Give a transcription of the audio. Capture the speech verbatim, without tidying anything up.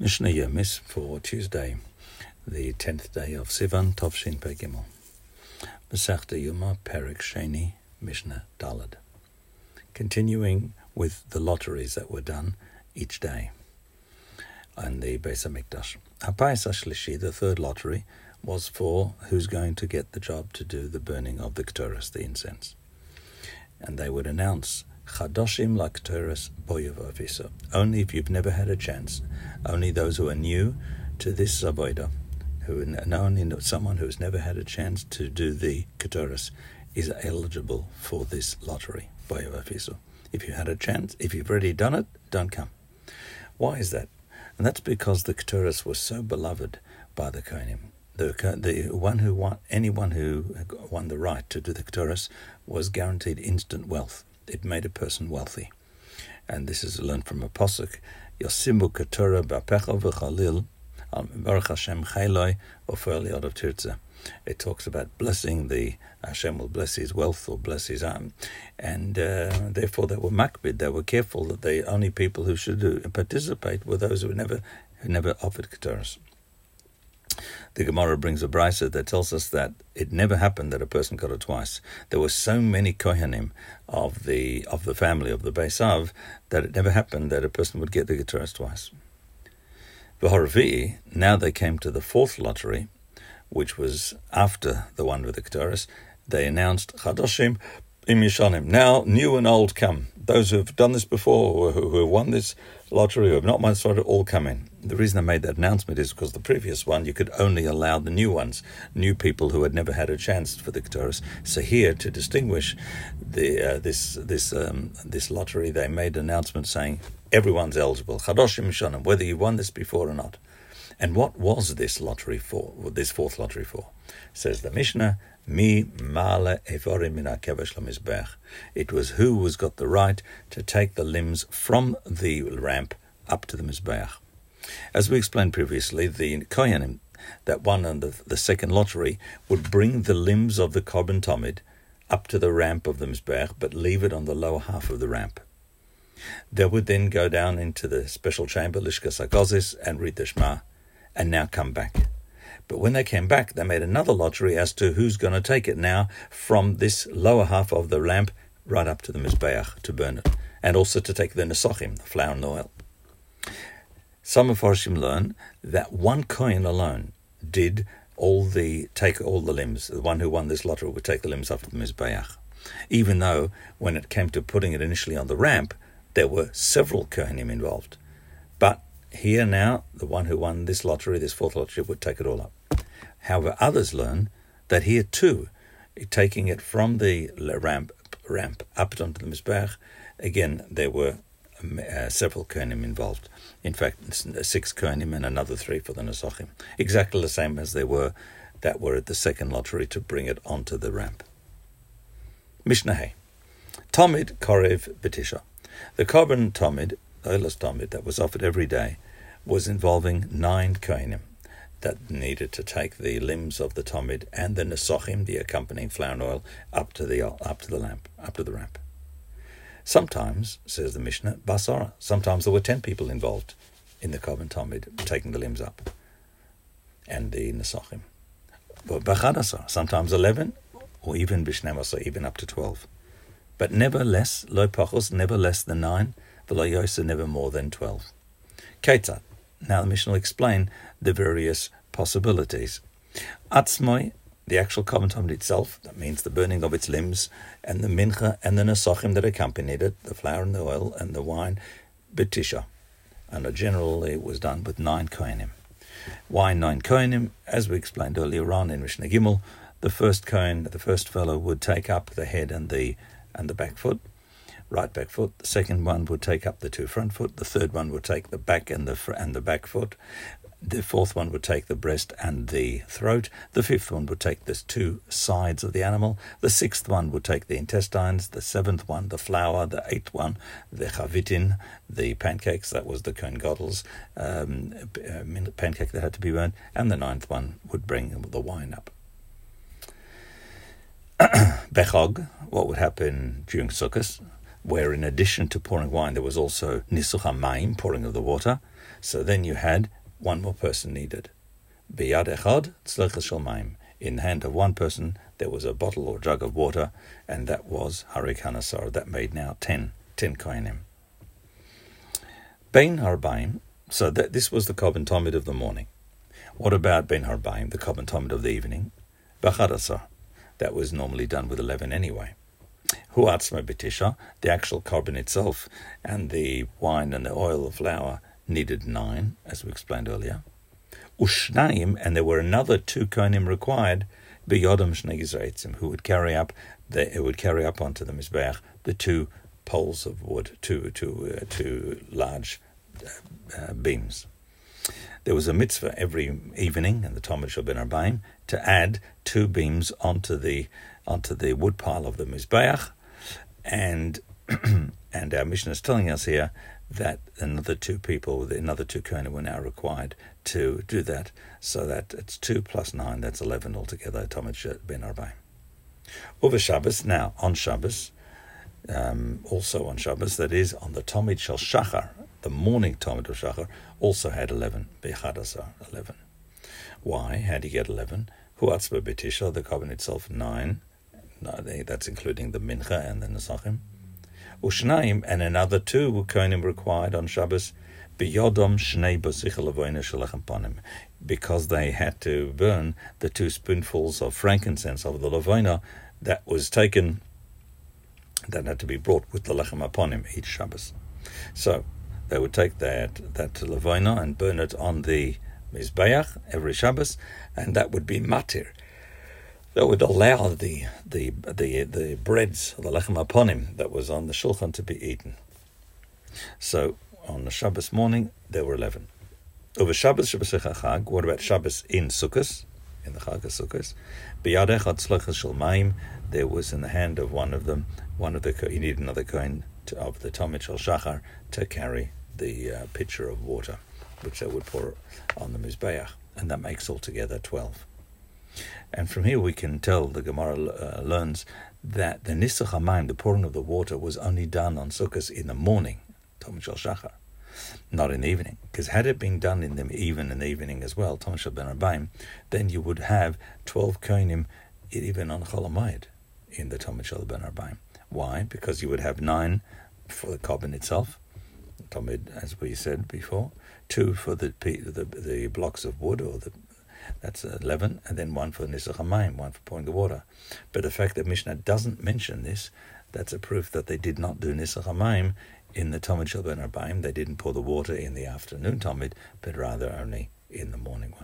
Mishnah Yomis for Tuesday, the tenth day of Sivan, Tovshin Pei Gimel. Masechta Yoma, Perek Sheni, Mishnah Daled. Continuing with the lotteries that were done each day on the Beis HaMikdash. Hapayis HaShlishi, the third lottery, was for who's going to get the job to do the burning of the Ketores, the incense. And they would announce, Chadoshim la Ketores boyev avisa. Only if you've never had a chance, only those who are new to this avodah, who and only someone who has never had a chance to do the Ketores is eligible for this lottery, boyev avisa. If you had a chance, if you've already done it, don't come. Why is that? And that's because the Ketores were so beloved by the Kohanim. The, the one who won, anyone who won the right to do the Ketores was guaranteed instant wealth. It made a person wealthy. And this is learned from a posuk, Yosimu Ketorah ba'pecha v'chalil, Baruch Hashem chayloi, ofer li'od of tirtzeh. It talks about blessing the, Hashem will bless his wealth or bless his arm. And uh, therefore they were makbid, they were careful that the only people who should do, participate were those who never who never offered Ketores. The Gemara brings a brisa that tells us that it never happened that a person got it twice. There were so many kohanim of the of the family of the Beis Av that it never happened that a person would get the Ketores twice. V'horvi, now they came to the fourth lottery, which was after the one with the Ketores. They announced Chadoshim im Yishanim. Now new and old come. Those who have done this before, or who, who have won this lottery, who have not won this lottery, all come in. The reason I made that announcement is because the previous one, you could only allow the new ones, new people who had never had a chance for the Ketores. So here, to distinguish the uh, this this um, this lottery, they made an announcement saying everyone's eligible. Chadoshim Mishanim, whether you won this before or not. And what was this lottery for? This fourth lottery for? Says the Mishnah, Mi male evorim min hakevesh lemizbech. It was who was got the right to take the limbs from the ramp up to the mizbeach. As we explained previously, the kohanim that won on the, the second lottery would bring the limbs of the korban tamid up to the ramp of the mizbeach, but leave it on the lower half of the ramp. They would then go down into the special chamber, Lishkas HaGozis, and read the Shema, and now come back. But when they came back, they made another lottery as to who's going to take it now from this lower half of the lamp right up to the Mizbeach to burn it, and also to take the Nesachim, the flour and the oil. Some of Farshim learn that one coin alone did all the take all the limbs. The one who won this lottery would take the limbs up to the Mizbeach, even though when it came to putting it initially on the ramp, there were several Kohanim involved. But here now, the one who won this lottery, this fourth lottery, would take it all up. However, others learn that here too, taking it from the ramp ramp up onto the Mizbeach, again, there were uh, several Kohanim involved. In fact, six Kohanim and another three for the Nesachim. Exactly the same as they were that were at the second lottery to bring it onto the ramp. Mishnah Hay. Tamid Korev Betisha. The korban Tamid, the Olas Tamid, that was offered every day, was involving nine Kohanim that needed to take the limbs of the Tamid and the Nesachim, the accompanying flour and oil, up to the up to the lamp, up to the ramp. Sometimes, says the Mishnah, Basara, sometimes there were ten people involved in the korban Tamid, taking the limbs up, and the Nesachim. But Bachadasar, sometimes eleven, or even Bishnemasa, even up to twelve. But never less, lo pachos, never less than nine, v'lo yosa, never more than twelve. Ketzat. Now the Mishnah will explain the various possibilities. Atzmoi, the actual korban tamid itself, that means the burning of its limbs, and the mincha and the nesachim that accompanied it, the flour and the oil and the wine, betisha. And generally it was done with nine kohanim. Why nine kohanim? As we explained earlier on in Mishnah Gimel, the first kohen, the first fellow, would take up the head and the and the back foot, right back foot. The second one would take up the two front foot. The third one would take the back and the fr- and the back foot. The fourth one would take the breast and the throat. The fifth one would take the two sides of the animal. The sixth one would take the intestines. The seventh one, the flour. The eighth one, the chavitin, the pancakes. That was the kohen gadol's um, pancake that had to be burned. And the ninth one would bring the wine up. Bechog, what would happen during Sukkot, where in addition to pouring wine, there was also Nisuch HaMayim, pouring of the water. So then you had one more person needed. Biyad echad tzlochas shel mayim. In the hand of one person, there was a bottle or jug of water, and that was harik hanasar. That made now ten, ten kohanim. Bein harbaim. So that this was the korban tamid of the morning. What about bein harbaim, the korban tamid of the evening? B'chadasar. That was normally done with eleven anyway. Hu atzma b'tisha, the actual korban itself, and the wine and the oil, the flour, needed nine, as we explained earlier. Ushnaim, and there were another two kohanim required, b'yodam shnei gizreitzim, who would carry up, the, who would carry up onto the mizbeach the two poles of wood, two two uh, two large uh, uh, beams. There was a mitzvah every evening in the Talmud Shel Ben Arbaim to add two beams onto the onto the wood pile of the mizbeach, and and our Mishnah is telling us here that another two people, another two kohanim were now required to do that, so that it's two plus nine, that's eleven altogether, Talmud Shel Ben Arbaim. Over Shabbos, now on Shabbos, um, also on Shabbos, that is on the Talmud Shel Shachar, the morning Talmud of Shachar, also had eleven, Bechadasar, eleven. Why? How do you get eleven? Hu atzba b'tisha, the korban itself, nine. No, that's including the mincha and the nesachim. Ushnaim, and another two were kohanim required on Shabbos, b'yodom shnei basichel avoyna shalachem panim, because they had to burn the two spoonfuls of frankincense of the lavona that was taken, that had to be brought with the lechem upon each Shabbos. So they would take that that lavona and burn it on the mizbeach every Shabbos, and that would be matir. That would allow the the the the breads, the lechem aponim that was on the shulchan, to be eaten. So on the Shabbos morning there were eleven. Over Shabbos Shabbos Chag. What about Shabbos in Sukkos, in the Chag of Sukkos? Biyad echad tzlochas shel mayim. There was in the hand of one of them, one of the you need another kohen of the Talmud Shel Shachar to carry the uh, pitcher of water, which they would pour on the mizbeach, and that makes altogether twelve. And from here we can tell, the Gemara uh, learns, that the Nisach HaMayim, the pouring of the water, was only done on Sukkot in the morning, Talmud Shel Shachar, not in the evening. Because had it been done in the even in the evening as well, Talmud Shel Ben Arbaim, then you would have twelve kohanim even on Chol HaMoed in the Talmud Shel Ben Arbaim. Why? Because you would have nine for the korban itself, Talmud, as we said before, two for the the, the blocks of wood, or the that's eleven, and then one for the Nisach HaMayim, one for pouring the water. But the fact that Mishnah doesn't mention this, that's a proof that they did not do Nisach HaMayim in the Talmud Shel Ben Arbaim. They didn't pour the water in the afternoon Talmud, but rather only in the morning one.